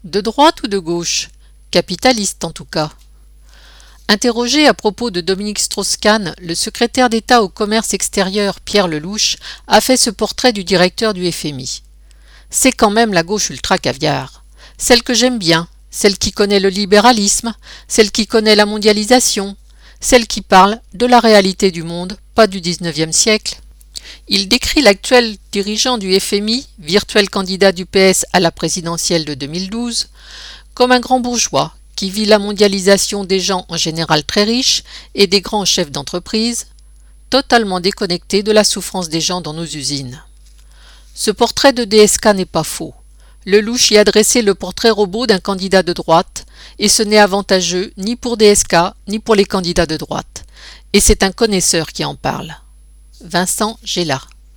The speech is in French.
De droite ou de gauche? Capitaliste en tout cas. Interrogé à propos de Dominique Strauss-Kahn, le secrétaire d'État au commerce extérieur Pierre Lelouch a fait ce portrait du directeur du FMI. C'est quand même la gauche ultra-caviar. Celle que j'aime bien, celle qui connaît le libéralisme, celle qui connaît la mondialisation, celle qui parle de la réalité du monde, pas du 19e siècle. Il décrit l'actuel dirigeant du FMI, virtuel candidat du PS à la présidentielle de 2012, comme un grand bourgeois qui vit la mondialisation des gens en général très riches et des grands chefs d'entreprise, totalement déconnecté de la souffrance des gens dans nos usines. Ce portrait de DSK n'est pas faux. Lelouch y a dressé le portrait robot d'un candidat de droite, et ce n'est avantageux ni pour DSK ni pour les candidats de droite. Et c'est un connaisseur qui en parle. Vincent Géla.